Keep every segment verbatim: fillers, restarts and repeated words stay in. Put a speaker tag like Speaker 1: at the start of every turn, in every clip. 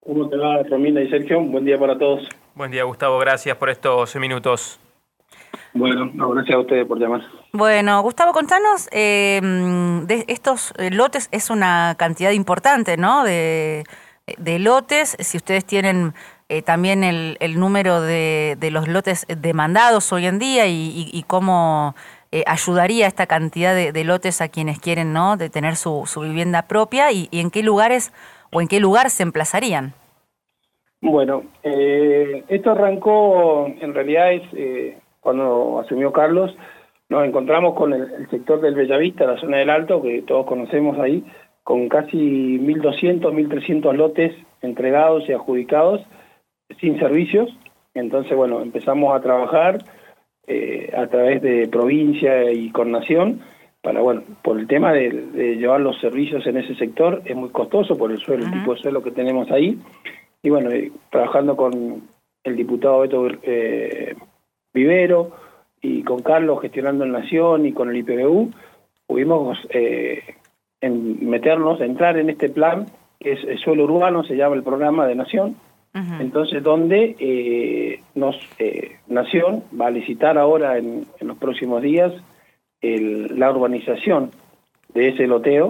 Speaker 1: ¿Cómo te va, Romina y Sergio? Buen día para todos.
Speaker 2: Buen día, Gustavo. Gracias por estos minutos.
Speaker 1: Bueno, no, gracias a ustedes por llamar.
Speaker 3: Bueno, Gustavo, contanos, eh, de estos eh, lotes es una cantidad importante, ¿no? De, de lotes, si ustedes tienen eh, también el, el número de, de los lotes demandados hoy en día y, y, y cómo eh, ayudaría esta cantidad de, de lotes a quienes quieren, ¿no? De tener su, su vivienda propia y, y en qué lugares o en qué lugar se emplazarían.
Speaker 1: Bueno, eh, esto arrancó, en realidad es eh, cuando asumió Carlos, nos encontramos con el, el sector del Bellavista, la zona del Alto, que todos conocemos ahí, con casi mil doscientos, mil trescientos lotes entregados y adjudicados sin servicios. Entonces, bueno, empezamos a trabajar eh, a través de provincia y con Nación, para, bueno, por el tema de, de llevar los servicios en ese sector, es muy costoso por el suelo, uh-huh. el tipo de suelo que tenemos ahí. Y bueno, eh, trabajando con el diputado Beto eh, Vivero y con Carlos gestionando en Nación y con el I P B U, pudimos eh, en meternos, entrar en este plan, que es el suelo urbano, se llama el programa de Nación. Uh-huh. Entonces, donde eh, nos eh, Nación va a licitar ahora en, en los próximos días el, la urbanización de ese loteo.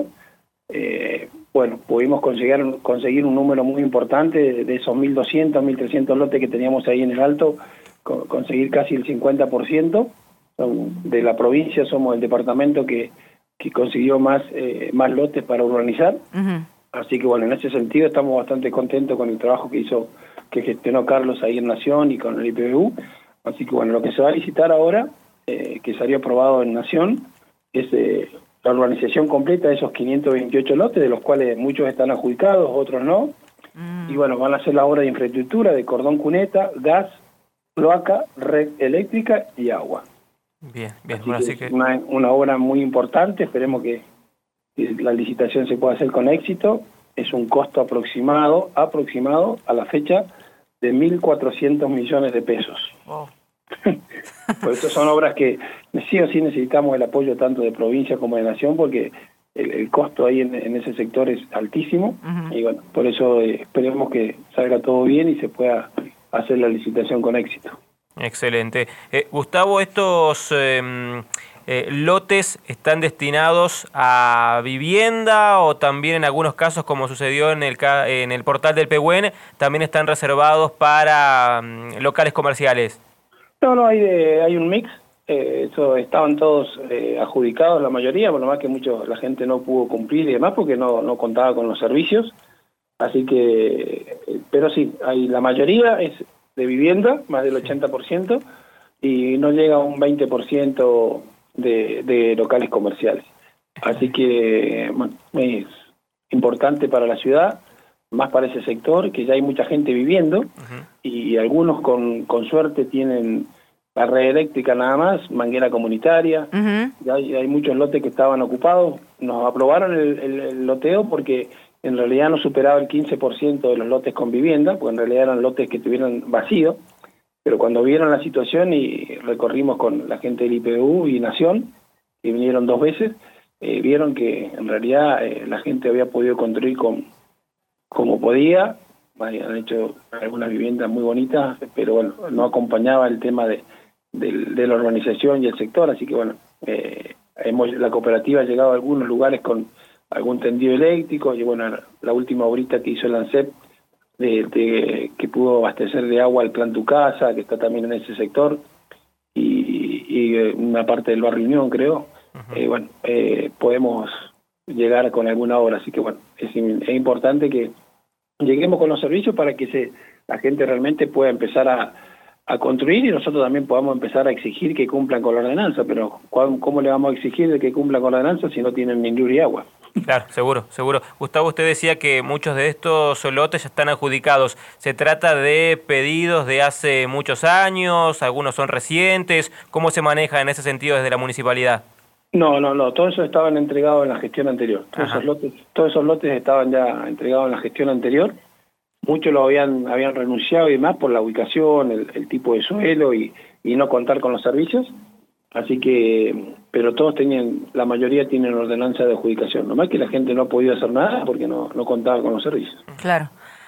Speaker 1: Eh, bueno, pudimos conseguir, conseguir un número muy importante de, de esos mil doscientos, mil trescientos lotes que teníamos ahí en el Alto, co conseguir casi el cincuenta por ciento. De la provincia somos el departamento que, que consiguió más, eh, más lotes para urbanizar. Uh-huh. Así que bueno, en ese sentido estamos bastante contentos con el trabajo que hizo, que gestionó Carlos ahí en Nación y con el I P B U. Así que bueno, lo que se va a licitar ahora, eh, que salió aprobado en Nación, es eh, la urbanización completa de esos quinientos veintiocho lotes, de los cuales muchos están adjudicados, otros no. Mm. Y bueno, van a hacer la obra de infraestructura de cordón cuneta, gas, cloaca, red eléctrica y agua.
Speaker 2: Bien, bien.
Speaker 1: Así
Speaker 2: Bueno,
Speaker 1: que
Speaker 2: así
Speaker 1: es
Speaker 2: que...
Speaker 1: una, una obra muy importante, esperemos que, que la licitación se pueda hacer con éxito. Es un costo aproximado, aproximado a la fecha de mil cuatrocientos millones de pesos. Wow. Por eso son obras que sí o sí necesitamos el apoyo tanto de provincia como de Nación, porque el, el costo ahí en, en ese sector es altísimo. Uh-huh. Y bueno, por eso eh, esperemos que salga todo bien y se pueda hacer la licitación con éxito.
Speaker 2: Excelente. Eh, Gustavo, estos eh, eh, lotes están destinados a vivienda o también en algunos casos, como sucedió en el, en el portal del Pehuen, también están reservados para um, locales comerciales.
Speaker 1: No, no, hay, de, hay un mix. Eh, eso estaban todos eh, adjudicados, la mayoría, por lo más que mucho la gente no pudo cumplir y demás porque no, no contaba con los servicios. Así que, eh, pero sí, hay, la mayoría es de vivienda, más del ochenta por ciento, y no llega a un veinte por ciento de, de locales comerciales. Así que, bueno, es importante para la ciudad, más para ese sector, que ya hay mucha gente viviendo, uh-huh. y algunos con, con suerte tienen la red eléctrica nada más, manguera comunitaria, uh-huh. ya hay, hay muchos lotes que estaban ocupados. Nos aprobaron el, el, el loteo porque en realidad no superaba el quince por ciento de los lotes con vivienda, porque en realidad eran lotes que estuvieran vacíos, pero cuando vieron la situación y recorrimos con la gente del I P B U y Nación, que vinieron dos veces, eh, vieron que en realidad eh, la gente había podido construir con como podía, han hecho algunas viviendas muy bonitas, pero bueno, no acompañaba el tema de, de, de la urbanización y el sector, así que bueno, eh, hemos, la cooperativa ha llegado a algunos lugares con algún tendido eléctrico, y bueno, la última obrita que hizo el ANSEP, de, de, que pudo abastecer de agua al Plan Tu Casa, que está también en ese sector, y, y una parte del barrio Unión, creo, uh-huh. eh, bueno, eh, podemos llegar con alguna obra, así que bueno, es, es importante que lleguemos con los servicios para que se, la gente realmente pueda empezar a, a construir y nosotros también podamos empezar a exigir que cumplan con la ordenanza, pero ¿cómo le vamos a exigir de que cumplan con la ordenanza si no tienen ni luz y agua?
Speaker 2: Claro, seguro, seguro. Gustavo, usted decía que muchos de estos lotes ya están adjudicados. ¿Se trata de pedidos de hace muchos años? ¿Algunos son recientes? ¿Cómo se maneja en ese sentido desde la municipalidad?
Speaker 1: No, no, no, todos esos estaban entregados en la gestión anterior. Todos esos lotes, todos esos lotes estaban ya entregados en la gestión anterior. Muchos lo habían habían renunciado y demás por la ubicación, el, el tipo de suelo y, y no contar con los servicios. Así que, pero todos tenían, la mayoría tienen ordenanza de adjudicación. Nomás que la gente no ha podido hacer nada porque no, no contaba con los servicios.
Speaker 3: Claro.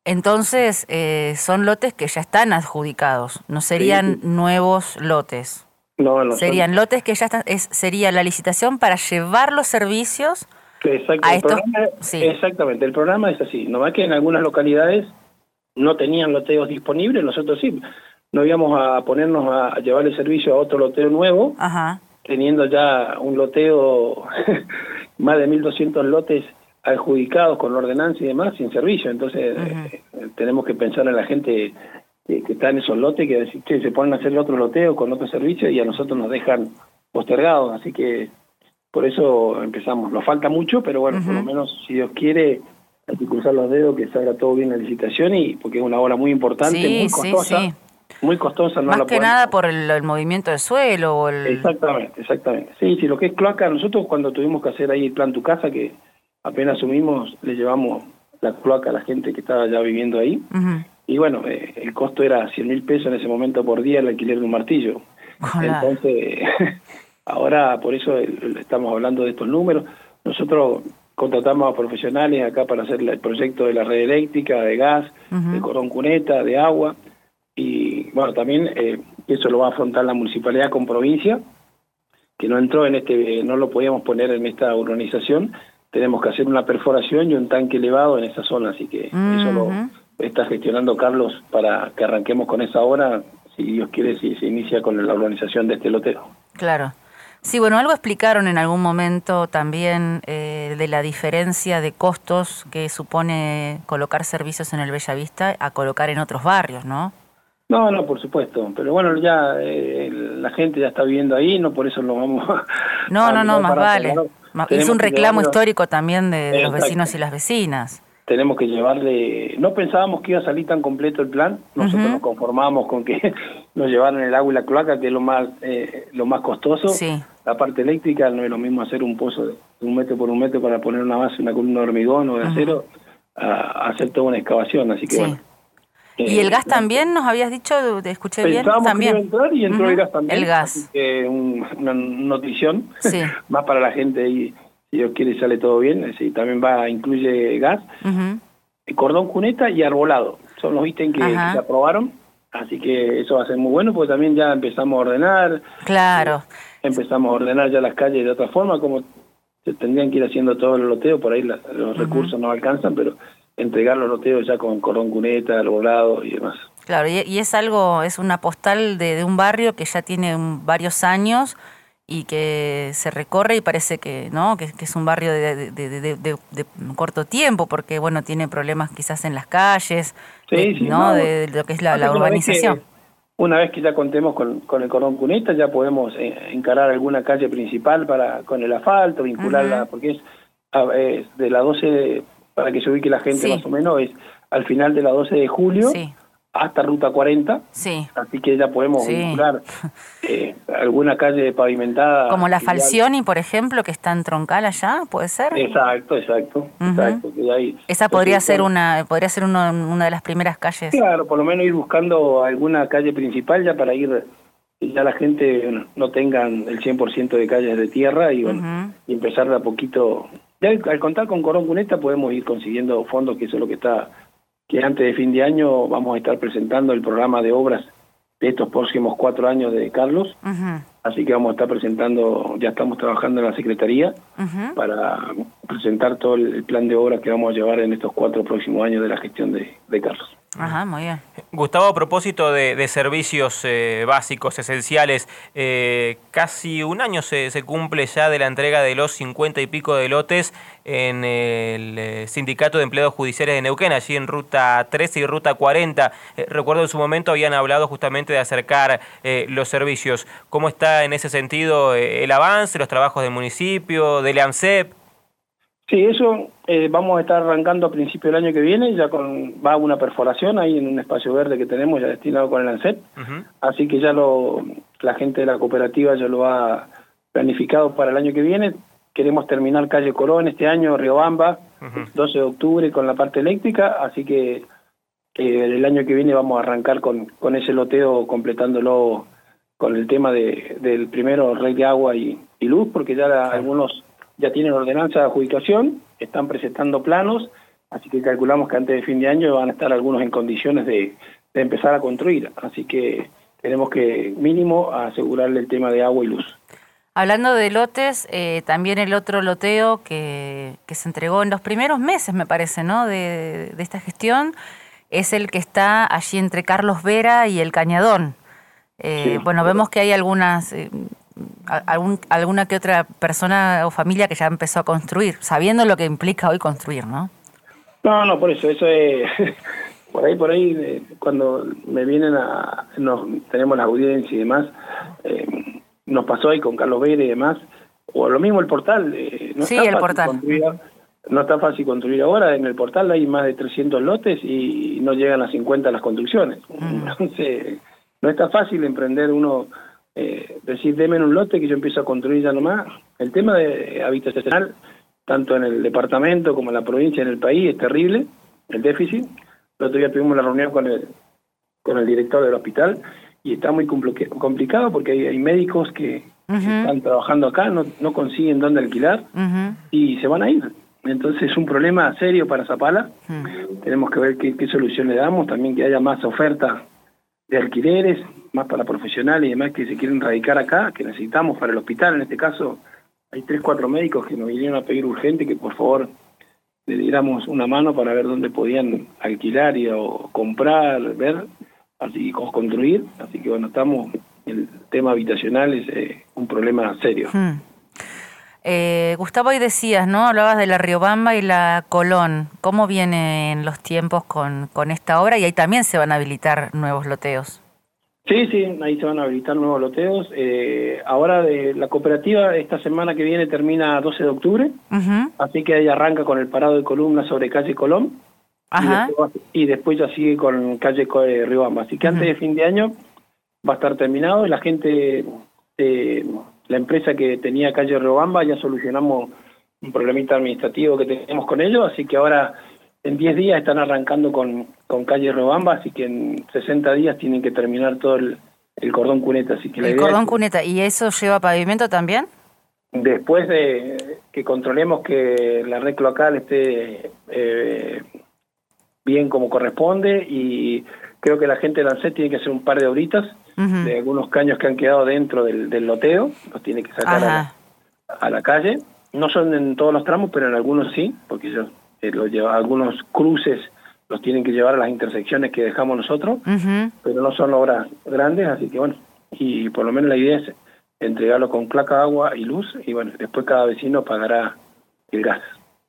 Speaker 3: Entonces, eh, son lotes que ya están adjudicados, no serían
Speaker 1: Sí, sí.
Speaker 3: nuevos lotes.
Speaker 1: No, no
Speaker 3: Serían
Speaker 1: son.
Speaker 3: lotes que ya están, es, sería la licitación para llevar los servicios
Speaker 1: Exacto,
Speaker 3: a
Speaker 1: el
Speaker 3: estos,
Speaker 1: programa,
Speaker 3: sí,
Speaker 1: exactamente, el programa es así. Nomás que en algunas localidades no tenían loteos disponibles, nosotros sí. No íbamos a ponernos a llevar el servicio a otro loteo nuevo,
Speaker 3: ajá,
Speaker 1: teniendo ya un loteo, más de mil doscientos lotes adjudicados con ordenanza y demás, sin servicio. Entonces,
Speaker 3: ujú.
Speaker 1: eh, tenemos que pensar en la gente que, que está en esos lotes, que decir, che, se ponen a hacer otro loteo con otro servicio y a nosotros nos dejan postergados. Así que por eso empezamos. Nos falta mucho, pero bueno, por lo
Speaker 3: Ujú.
Speaker 1: menos, si Dios quiere, hay que cruzar los dedos, que salga todo bien la licitación, y porque es una obra muy importante,
Speaker 3: Sí,
Speaker 1: muy
Speaker 3: sí,
Speaker 1: costosa,
Speaker 3: sí.
Speaker 1: muy costosa, no
Speaker 3: Más
Speaker 1: la
Speaker 3: que
Speaker 1: podemos...
Speaker 3: nada por el, el movimiento del suelo o el...
Speaker 1: Exactamente, exactamente. Sí, sí, lo que es cloaca, nosotros cuando tuvimos que hacer ahí el plan Tu Casa, que apenas asumimos, le llevamos la cloaca a la gente que estaba ya viviendo ahí,
Speaker 3: Ujú.
Speaker 1: y bueno, eh, el costo era cien mil pesos en ese momento por día el alquiler de un martillo.
Speaker 3: Claro.
Speaker 1: Entonces, ahora por eso el- estamos hablando de estos números. Nosotros contratamos a profesionales acá para hacer el proyecto de la red eléctrica, de gas,
Speaker 3: Ujú.
Speaker 1: de cordón cuneta, de agua, y bueno, también eh, eso lo va a afrontar la municipalidad con provincia, que no entró en este, no lo podíamos poner en esta urbanización. Tenemos que hacer una perforación y un tanque elevado en esa zona, así que eso lo
Speaker 3: Ujú.
Speaker 1: está gestionando Carlos para que arranquemos con esa obra, si Dios quiere, si se inicia con la urbanización de este loteo.
Speaker 3: Claro. Sí, bueno, algo explicaron en algún momento también eh, de la diferencia de costos que supone colocar servicios en el Bellavista a colocar en otros barrios, ¿no?
Speaker 1: No, no, por supuesto, pero bueno, ya eh, la gente ya está viviendo ahí, no por eso lo vamos a,
Speaker 3: No,
Speaker 1: a
Speaker 3: no, no,
Speaker 1: llevar
Speaker 3: más
Speaker 1: para otro
Speaker 3: vale.
Speaker 1: lado.
Speaker 3: Ma- Es
Speaker 1: Tenemos
Speaker 3: un
Speaker 1: que
Speaker 3: reclamo
Speaker 1: llevarlo,
Speaker 3: histórico también de, de los vecinos y
Speaker 1: exacto,
Speaker 3: las vecinas.
Speaker 1: tenemos que llevarle, no pensábamos que iba a salir tan completo el plan, nosotros
Speaker 3: Ujú.
Speaker 1: nos conformábamos con que nos llevaran el agua y la cloaca, que es lo más eh, lo más costoso.
Speaker 3: Sí.
Speaker 1: La parte eléctrica no es lo mismo hacer un pozo de un metro por un metro para poner una base, una columna de hormigón o de
Speaker 3: Ujú.
Speaker 1: acero, a, a hacer toda una excavación, así que
Speaker 3: Sí.
Speaker 1: bueno.
Speaker 3: ¿Y el
Speaker 1: Eh,
Speaker 3: gas también nos habías dicho? ¿Te escuché bien?
Speaker 1: Pensábamos que iba a
Speaker 3: También.
Speaker 1: entrar y entró
Speaker 3: Ujú.
Speaker 1: el gas también,
Speaker 3: El
Speaker 1: así
Speaker 3: gas.
Speaker 1: que un- una notición
Speaker 3: Sí.
Speaker 1: más para la gente ahí, si Dios quiere sale todo bien, es decir, también va, incluye gas,
Speaker 3: Ujú.
Speaker 1: cordón cuneta y arbolado, son los ítems que, que
Speaker 3: Ajá.
Speaker 1: se aprobaron, así que eso va a ser muy bueno, porque también ya empezamos a ordenar,
Speaker 3: Claro.
Speaker 1: empezamos a ordenar ya las calles de otra forma, como se tendrían que ir haciendo todos los loteos, por ahí la- los
Speaker 3: Ujú.
Speaker 1: recursos no alcanzan, pero entregar los loteos ya con cordón cuneta, arbolado y demás.
Speaker 3: Claro, y, y es algo, es una postal de, de un barrio que ya tiene un- varios años y que se recorre y parece que, ¿no? que, que es un barrio de, de, de, de- de- de corto tiempo, porque bueno, tiene problemas quizás en las calles, de-
Speaker 1: Sí, sí,
Speaker 3: ¿no?
Speaker 1: no,
Speaker 3: De, de lo que es la,
Speaker 1: pasa
Speaker 3: la
Speaker 1: que una vez que-
Speaker 3: urbanización.
Speaker 1: Una vez que ya contemos con, con el cordón cuneta, ya podemos eh, encarar alguna calle principal para con el asfalto, vincularla,
Speaker 3: Ujú.
Speaker 1: porque es, a- es de la doce, de- para que se ubique la gente
Speaker 3: Sí.
Speaker 1: más o menos, es al final de la doce de julio
Speaker 3: Sí,
Speaker 1: hasta ruta cuarenta,
Speaker 3: sí.
Speaker 1: así que ya podemos
Speaker 3: Sí.
Speaker 1: vincular eh, alguna calle pavimentada.
Speaker 3: Como la
Speaker 1: que ya-
Speaker 3: Falcioni, por ejemplo, que está en Troncal allá, ¿puede ser?
Speaker 1: Exacto, exacto,
Speaker 3: Ujú.
Speaker 1: exacto. que ahí-
Speaker 3: Esa podría
Speaker 1: entonces,
Speaker 3: ser una, podría ser uno- una de las primeras calles.
Speaker 1: claro, por lo menos ir buscando alguna calle principal ya para ir, que ya la gente bueno, no tengan el cien por ciento de calles de tierra y, bueno,
Speaker 3: Ujú.
Speaker 1: y empezar de a poquito. Ya al, al contar con cordón cuneta podemos ir consiguiendo fondos, que eso es lo que está, que antes de fin de año vamos a estar presentando el programa de obras de estos próximos cuatro años de Carlos,
Speaker 3: Ujú,
Speaker 1: así que vamos a estar presentando, ya estamos trabajando en la Secretaría
Speaker 3: ujú.
Speaker 1: para presentar todo el, el plan de obras que vamos a llevar en estos cuatro próximos años de la gestión de, de Carlos.
Speaker 3: Ajá, muy bien.
Speaker 2: Gustavo, a propósito de, de servicios eh, básicos, esenciales, eh, casi un año se, se cumple ya de la entrega de los cincuenta y pico de lotes en el eh, Sindicato de Empleados Judiciales de Neuquén, allí en Ruta trece y Ruta cuarenta. Eh, recuerdo en su momento habían hablado justamente de acercar eh, los servicios. ¿Cómo está en ese sentido eh, el avance, los trabajos del municipio, del AMSEP?
Speaker 1: Sí, eso eh, vamos a estar arrancando a principio del año que viene, ya con va una perforación ahí en un espacio verde que tenemos ya destinado con el ANSEP,
Speaker 2: Uh-huh.
Speaker 1: así que ya lo la gente de la cooperativa ya lo ha planificado para el año que viene. Queremos terminar calle Corón este año, Riobamba,
Speaker 2: Uh-huh.
Speaker 1: doce de octubre con la parte eléctrica, así que eh, el año que viene vamos a arrancar con, con ese loteo, completándolo con el tema de, del primero red de agua y, y luz, porque ya la- algunos ya tienen ordenanza de adjudicación, están presentando planos así que calculamos que antes de fin de año van a estar algunos en condiciones de, de empezar a construir, así que tenemos que mínimo asegurarle el tema de agua y luz.
Speaker 3: Hablando de lotes, eh, también el otro loteo que, que se entregó en los primeros meses, me parece, ¿no? de, de esta gestión, es el que está allí entre Carlos Vera y el Cañadón. Eh, sí, bueno, vemos que hay algunas, eh, algún, alguna que otra persona o familia que ya empezó a construir, sabiendo lo que implica hoy construir, ¿no?
Speaker 1: No, no, por eso, eso es... por ahí, por ahí, eh, cuando me vienen a... Nos, tenemos la audiencia y demás... Eh, nos pasó ahí con Carlos Vera y demás, o lo mismo el portal, eh, no,
Speaker 3: sí,
Speaker 1: está
Speaker 3: el
Speaker 1: fácil
Speaker 3: portal.
Speaker 1: Construir, no está fácil construir ahora, en el portal hay más de trescientos lotes y no llegan a cincuenta las construcciones, mm. entonces no está fácil emprender uno, eh, decir, deme un lote que yo empiezo a construir ya nomás. El tema de habitacional, tanto en el departamento como en la provincia, en el país, es terrible, el déficit. El otro día tuvimos la reunión con el, con el director del hospital, y está muy complicado porque hay, hay médicos que uh-huh. están trabajando acá, no, no consiguen dónde alquilar uh-huh. y se van a ir. Entonces es un problema serio para Zapala. Uh-huh. Tenemos que ver qué, qué solución le damos, también que haya más oferta de alquileres, más para profesionales y demás que se quieren radicar acá, que necesitamos para el hospital. En este caso hay tres, cuatro médicos que nos vinieron a pedir urgente que por favor le diéramos una mano para ver dónde podían alquilar y o comprar, ver... así como construir, así que bueno, estamos, el tema habitacional es eh, un problema serio. Hmm.
Speaker 3: Eh, Gustavo, hoy decías, ¿no? Hablabas de la Riobamba y la Colón. ¿Cómo vienen los tiempos con, con esta obra? Y ahí también se van a habilitar nuevos loteos.
Speaker 1: Sí, sí, ahí se van a habilitar nuevos loteos. Eh, ahora de la cooperativa, esta semana que viene termina doce de octubre, uh-huh. así que ahí arranca con el parado de columnas sobre calle Colón.
Speaker 3: Ajá.
Speaker 1: Y, después, y después ya sigue con calle Riobamba. Así que uh-huh. antes de fin de año va a estar terminado y la gente, eh, la empresa que tenía calle Riobamba, ya solucionamos un problemita administrativo que tenemos con ellos, así que ahora en diez días están arrancando con, con calle Riobamba, así que en sesenta días tienen que terminar todo el, el cordón cuneta. Así que la
Speaker 3: el
Speaker 1: idea
Speaker 3: cordón
Speaker 1: es,
Speaker 3: cuneta, ¿y eso lleva pavimento también?
Speaker 1: Después de que controlemos que la red local esté... Eh, bien como corresponde, y creo que la gente de ANSES tiene que hacer un par de horitas uh-huh. de algunos caños que han quedado dentro del, del loteo, los tiene que sacar a la, a la calle. No son en todos los tramos, pero en algunos sí, porque ellos eh, los lleva, algunos cruces los tienen que llevar a las intersecciones que dejamos nosotros, uh-huh. pero no son obras grandes, así que bueno, y por lo menos la idea es entregarlo con placa, agua y luz, y bueno, después cada vecino pagará el gas.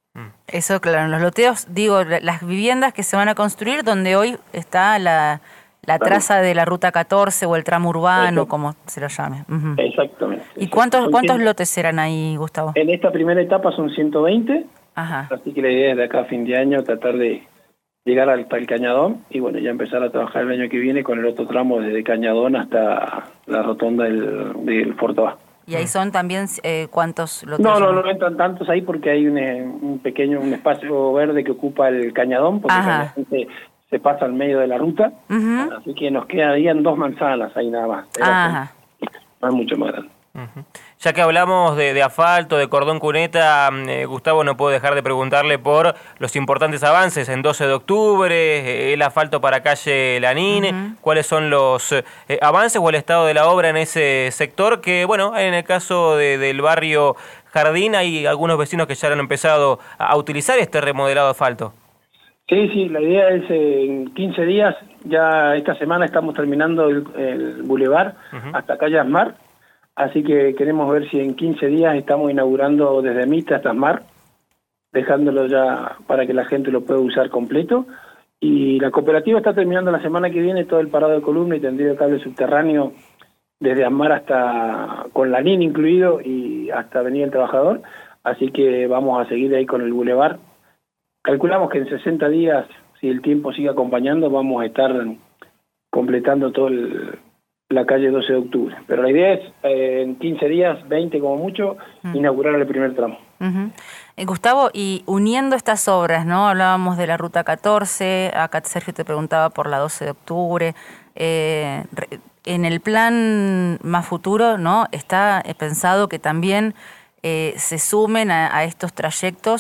Speaker 3: Eso, claro, en los loteos, digo, las viviendas que se van a construir donde hoy está la, la traza de la Ruta catorce o el tramo urbano, Exacto. como se lo llame. Uh-huh.
Speaker 1: Exactamente.
Speaker 3: ¿Y cuántos cuántos cien... lotes serán ahí, Gustavo?
Speaker 1: En esta primera etapa son ciento veinte,
Speaker 3: Ajá.
Speaker 1: así que la idea es de acá a fin de año tratar de llegar al, al Cañadón y bueno, ya empezar a trabajar el año que viene con el otro tramo desde Cañadón hasta la rotonda del, del Fortoa.
Speaker 3: ¿Y ahí son también eh, cuántos lotes?
Speaker 1: No, no, no entran tantos ahí porque hay un, un pequeño un espacio verde que ocupa el Cañadón, porque la gente se pasa al medio de la ruta, uh-huh. así que nos quedarían dos manzanas ahí nada más.
Speaker 3: Ajá.
Speaker 1: No es mucho más grande.
Speaker 2: Uh-huh. Ya que hablamos de, de asfalto, de cordón cuneta, eh, Gustavo, no puedo dejar de preguntarle por los importantes avances en doce de octubre, eh, el asfalto para calle Lanín, uh-huh. cuáles son los eh, avances o el estado de la obra en ese sector, que bueno, en el caso de, del barrio Jardín hay algunos vecinos que ya han empezado a utilizar este remodelado asfalto.
Speaker 1: Sí, sí, la idea es eh, en quince días, ya esta semana estamos terminando el, el bulevar uh-huh. hasta calle Asmar. Así que queremos ver si en quince días estamos inaugurando desde Mita hasta Asmar, dejándolo ya para que la gente lo pueda usar completo. Y la cooperativa está terminando la semana que viene todo el parado de columna y tendido de cable subterráneo desde Asmar hasta, con Lanín incluido, y hasta Avenida El Trabajador. Así que vamos a seguir ahí con el bulevar. Calculamos que en sesenta días, si el tiempo sigue acompañando, vamos a estar completando todo el... la calle doce de octubre. Pero la idea es, eh, en quince días, veinte como mucho, uh-huh. inaugurar el primer tramo.
Speaker 3: Uh-huh. eh, Gustavo, y uniendo estas obras, ¿no? Hablábamos de la Ruta catorce, acá Sergio te preguntaba por la doce de octubre. Eh, en el plan más futuro, ¿no? Está pensado que también eh, se sumen a, a estos trayectos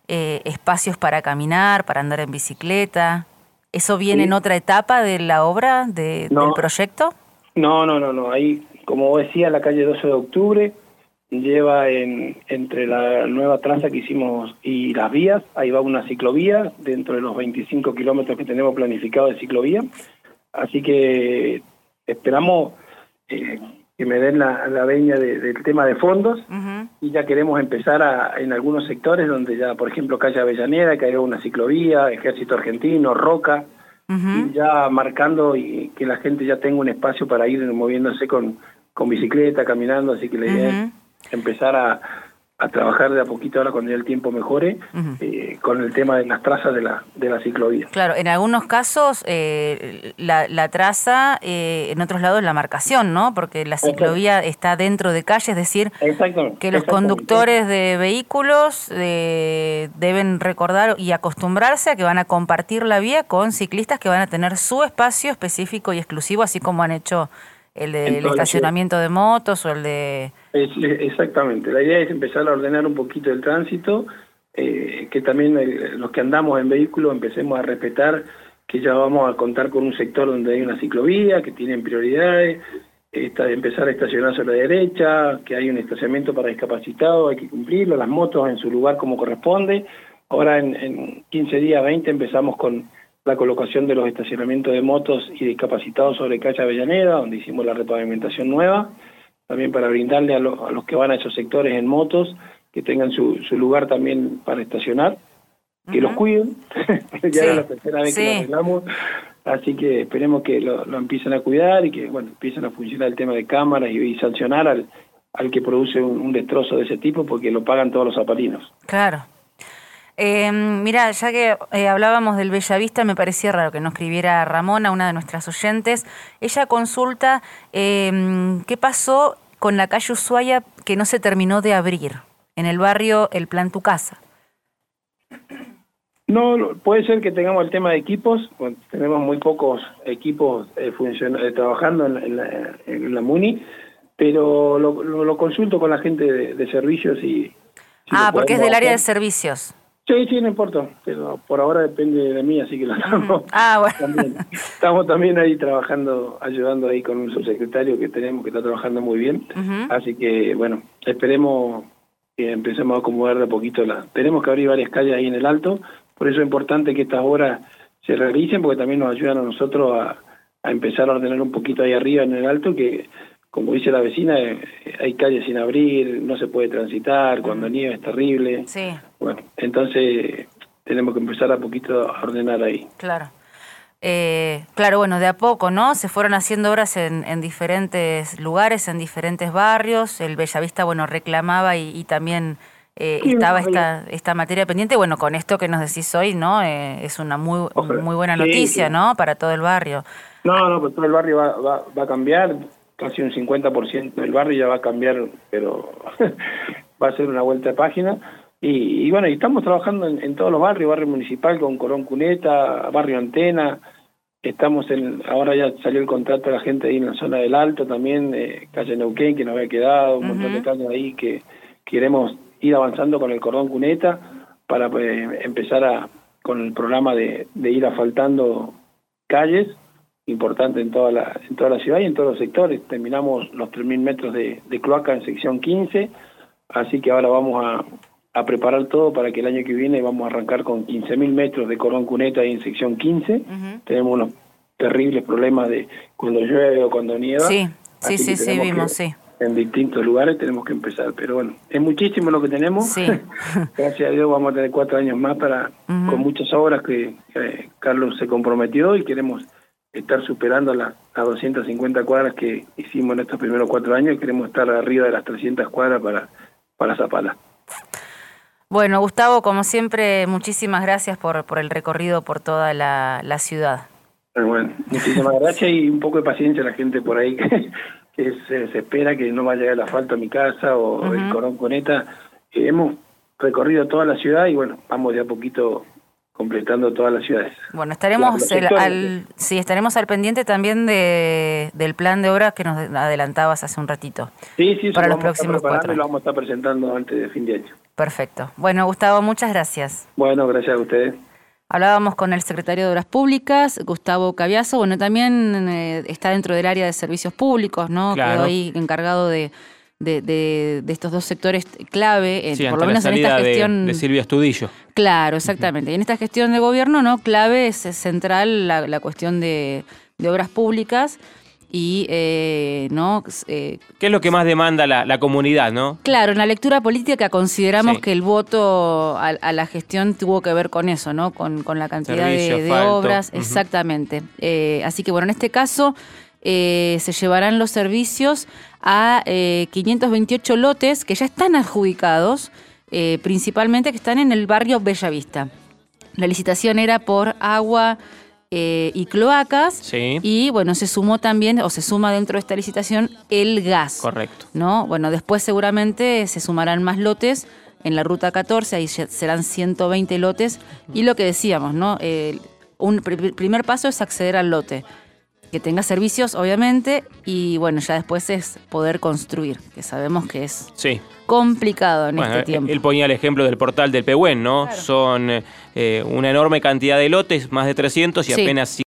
Speaker 3: eh, espacios para caminar, para andar en bicicleta. ¿Eso viene
Speaker 1: Sí.
Speaker 3: en otra etapa de la obra, de,
Speaker 1: No.
Speaker 3: del proyecto?
Speaker 1: No, no, no, no. Ahí, como vos decía, la calle doce de octubre lleva en, entre la nueva traza que hicimos y las vías, ahí va una ciclovía dentro de los veinticinco kilómetros que tenemos planificados de ciclovía. Así que esperamos eh, que me den la, la veña de, del tema de fondos.
Speaker 3: Uh-huh.
Speaker 1: Y ya queremos empezar a, en algunos sectores donde ya, por ejemplo, calle Avellaneda, que hay una ciclovía, Ejército Argentino, Roca,
Speaker 3: Uh-huh.
Speaker 1: y ya marcando y que la gente ya tenga un espacio para ir moviéndose con, con bicicleta, caminando, así que la idea
Speaker 3: Uh-huh.
Speaker 1: es empezar a, a trabajar de a poquito ahora cuando ya el tiempo mejore,
Speaker 3: Uh-huh.
Speaker 1: eh, con el tema de las trazas de la, de la ciclovía.
Speaker 3: Claro, en algunos casos eh, la, la traza, eh, en otros lados la marcación, ¿no? Porque la ciclovía está dentro de calle, es decir,
Speaker 1: Exactamente.
Speaker 3: que los
Speaker 1: exactamente.
Speaker 3: conductores de vehículos eh, deben recordar y acostumbrarse a que van a compartir la vía con ciclistas que van a tener su espacio específico y exclusivo, así como han hecho el del estacionamiento de motos o el de...
Speaker 1: Es, exactamente. La idea es empezar a ordenar un poquito el tránsito, eh, que también el, los que andamos en vehículos empecemos a respetar que ya vamos a contar con un sector donde hay una ciclovía, que tienen prioridades, esta, empezar a estacionar sobre la derecha, que hay un estacionamiento para discapacitados, hay que cumplirlo, las motos en su lugar como corresponde. Ahora en, en quince días, veinte, empezamos con la colocación de los estacionamientos de motos y discapacitados sobre calle Avellaneda, donde hicimos la repavimentación nueva, también para brindarle a, lo, a los que van a esos sectores en motos, que tengan su, su lugar también para estacionar, que uh-huh. los cuiden, ya sí. era la tercera vez sí. que lo arreglamos, así que esperemos que lo, lo empiecen a cuidar y que bueno empiecen a funcionar el tema de cámaras y, y sancionar al, al que produce un, un destrozo de ese tipo, porque lo pagan todos los zapalinos.
Speaker 3: Claro. Eh, mira, ya que eh, hablábamos del Bellavista, me parecía raro que no escribiera Ramona, una de nuestras oyentes. Ella consulta eh, qué pasó con la calle Ushuaia que no se terminó de abrir en el barrio El Plan Tu Casa.
Speaker 1: No, puede ser que tengamos el tema de equipos, bueno, tenemos muy pocos equipos eh, eh, trabajando en, en, la, en la MUNI, pero lo, lo, lo consulto con la gente de, de servicios y...
Speaker 3: Si ah, porque es del área de servicios.
Speaker 1: Sí, sí, no importa, pero por ahora depende de mí, así que lo estamos,
Speaker 3: ah, bueno.
Speaker 1: también, estamos también ahí trabajando, ayudando ahí con un subsecretario que tenemos que está trabajando muy bien, uh-huh. así que bueno, esperemos que empecemos a acomodar de a poquito la... Tenemos que abrir varias calles ahí en el Alto, por eso es importante que estas obras se realicen, porque también nos ayudan a nosotros a, a empezar a ordenar un poquito ahí arriba en el Alto, que como dice la vecina, eh, hay calles sin abrir, no se puede transitar, cuando uh-huh. nieva es terrible.
Speaker 3: Sí.
Speaker 1: Bueno, entonces tenemos que empezar a poquito a ordenar ahí.
Speaker 3: Claro. Eh, claro, bueno, de a poco, ¿no? Se fueron haciendo obras en, en diferentes lugares, en diferentes barrios. El Bellavista, bueno, reclamaba y, y también eh, sí, estaba esta esta materia pendiente. Bueno, con esto que nos decís hoy, ¿no? Eh, es una muy muy buena noticia, sí, sí. ¿no? Para todo el barrio.
Speaker 1: No, no, pues todo el barrio va, va, va a cambiar. Casi un cincuenta por ciento del barrio ya va a cambiar, pero va a ser una vuelta de página. Y, y bueno, y estamos trabajando en, en todos los barrios, barrio municipal con Corón Cuneta, barrio Antena, estamos en, ahora ya salió el contrato de la gente ahí en la zona del Alto también, eh, calle Neuquén, que nos había quedado, un uh-huh. montón de calles ahí que queremos ir avanzando con el Cordón Cuneta para eh, empezar a con el programa de, de ir asfaltando calles, importante en toda la en toda la ciudad y en todos los sectores. Terminamos los tres mil metros de, de cloaca en sección quince, así que ahora vamos a a preparar todo para que el año que viene vamos a arrancar con quince mil metros de cordón cuneta ahí en sección quince. Uh-huh. Tenemos unos terribles problemas de cuando llueve o cuando nieva.
Speaker 3: Sí, sí, sí, sí, vimos, sí.
Speaker 1: En distintos lugares tenemos que empezar, pero bueno, es muchísimo lo que tenemos.
Speaker 3: Sí.
Speaker 1: Gracias a Dios vamos a tener cuatro años más para uh-huh. con muchas obras que eh, Carlos se comprometió y queremos estar superando las, las doscientas cincuenta cuadras que hicimos en estos primeros cuatro años y queremos estar arriba de las trescientas cuadras para, para Zapala.
Speaker 3: Bueno, Gustavo, como siempre, muchísimas gracias por, por el recorrido por toda la, la ciudad.
Speaker 1: Bueno, muchísimas gracias y un poco de paciencia a la gente por ahí que, que se, se espera que no va a llegar el asfalto a mi casa o uh-huh. el Cordón Cuneta. Eh, hemos recorrido toda la ciudad y bueno, vamos de a poquito completando todas las ciudades.
Speaker 3: Bueno, estaremos
Speaker 1: Los
Speaker 3: el-
Speaker 1: sectores.
Speaker 3: al, sí, estaremos al pendiente también de, del plan de obra que nos adelantabas hace un ratito.
Speaker 1: Sí, sí,
Speaker 3: para
Speaker 1: eso
Speaker 3: los
Speaker 1: lo vamos a estar
Speaker 3: próximos
Speaker 1: preparando
Speaker 3: cuatro
Speaker 1: y lo
Speaker 3: años.
Speaker 1: vamos a estar presentando antes de fin de año.
Speaker 3: Perfecto. Bueno, Gustavo, muchas gracias.
Speaker 1: Bueno, gracias a ustedes.
Speaker 3: Hablábamos con el secretario de Obras Públicas, Gustavo Cabiaso. Bueno, también eh, está dentro del área de servicios públicos, ¿no?
Speaker 2: Claro.
Speaker 3: Quedó ahí encargado de, de, de, de estos dos sectores clave, eh,
Speaker 2: Sí,
Speaker 3: por
Speaker 2: ante
Speaker 3: lo menos
Speaker 2: la
Speaker 3: en
Speaker 2: salida
Speaker 3: esta
Speaker 2: de-
Speaker 3: gestión.
Speaker 2: de, Silvia Astudillo.
Speaker 3: Claro, exactamente. Y en esta gestión de gobierno, ¿no? Clave es central la, la cuestión de, de obras públicas y, eh, ¿no? Eh,
Speaker 2: ¿Qué es lo que más demanda la, la comunidad, no?
Speaker 3: Claro, en la lectura política consideramos
Speaker 2: Sí.
Speaker 3: que el voto a, a la gestión tuvo que ver con eso, ¿no? Con, con la cantidad
Speaker 2: Servicio,
Speaker 3: de, de
Speaker 2: asfalto.
Speaker 3: obras,
Speaker 2: Ujú.
Speaker 3: exactamente. Eh, así que bueno, en este caso eh, se llevarán los servicios a eh, quinientos veintiocho lotes que ya están adjudicados, eh, principalmente que están en el barrio Bellavista. La licitación era por agua eh, y cloacas.
Speaker 2: Sí.
Speaker 3: Y bueno, se sumó también, o se suma dentro de esta licitación, el gas.
Speaker 2: Correcto.
Speaker 3: ¿No? Bueno, después seguramente se sumarán más lotes en la ruta catorce, ahí ya serán ciento veinte lotes. Y lo que decíamos, ¿no? Eh, un pr- primer paso es acceder al lote, que tenga servicios, obviamente, y bueno, ya después es poder construir, que sabemos que es
Speaker 2: Sí.
Speaker 3: complicado en
Speaker 2: Bueno,
Speaker 3: este tiempo.
Speaker 2: él ponía el ejemplo del portal del Pehuen, ¿no?
Speaker 3: Claro.
Speaker 2: Son eh, una enorme cantidad de lotes, más de trescientos, y
Speaker 3: Sí.
Speaker 2: apenas